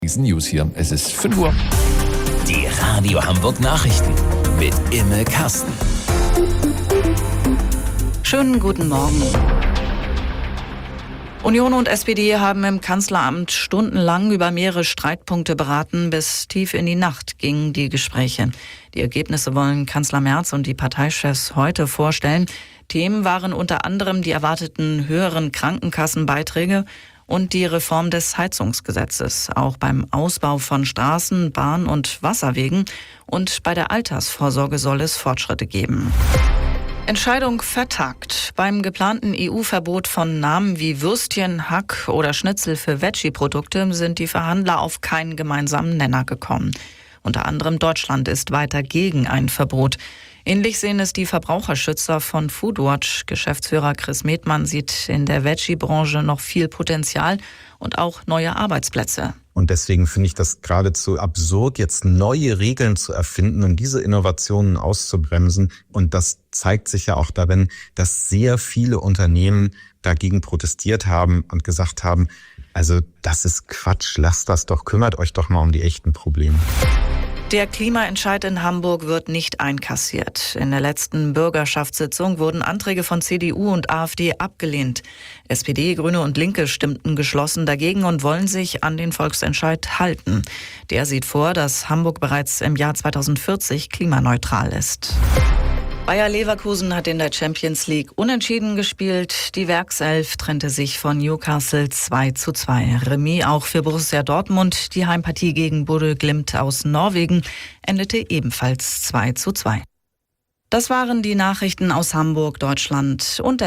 Diesen News hier. Es ist 5 Uhr. Die Radio Hamburg Nachrichten mit Imme Kasten. Schönen guten Morgen. Union und SPD haben im Kanzleramt stundenlang über mehrere Streitpunkte beraten. Bis tief in die Nacht gingen die Gespräche. Die Ergebnisse wollen Kanzler Merz und die Parteichefs heute vorstellen. Themen waren unter anderem die erwarteten höheren Krankenkassenbeiträge und die Reform des Heizungsgesetzes. Auch beim Ausbau von Straßen, Bahn- und Wasserwegen und bei der Altersvorsorge soll es Fortschritte geben. Entscheidung vertagt. Beim geplanten EU-Verbot von Namen wie Würstchen, Hack oder Schnitzel für Veggie-Produkte sind die Verhandler auf keinen gemeinsamen Nenner gekommen. Unter anderem Deutschland ist weiter gegen ein Verbot. Ähnlich sehen es die Verbraucherschützer von Foodwatch. Geschäftsführer Chris Medmann sieht in der Veggie-Branche noch viel Potenzial und auch neue Arbeitsplätze. Und deswegen finde ich das geradezu absurd, jetzt neue Regeln zu erfinden und diese Innovationen auszubremsen. Und das zeigt sich ja auch darin, dass sehr viele Unternehmen dagegen protestiert haben und gesagt haben, also das ist Quatsch, lasst das doch, kümmert euch doch mal um die echten Probleme. Der Klimaentscheid in Hamburg wird nicht einkassiert. In der letzten Bürgerschaftssitzung wurden Anträge von CDU und AfD abgelehnt. SPD, Grüne und Linke stimmten geschlossen dagegen und wollen sich an den Volksentscheid halten. Der sieht vor, dass Hamburg bereits im Jahr 2040 klimaneutral ist. Bayer Leverkusen hat in der Champions League unentschieden gespielt. Die Werkself trennte sich von Newcastle 2:2. Remis auch für Borussia Dortmund. Die Heimpartie gegen Bodø Glimt aus Norwegen endete ebenfalls 2:2. Das waren die Nachrichten aus Hamburg, Deutschland und der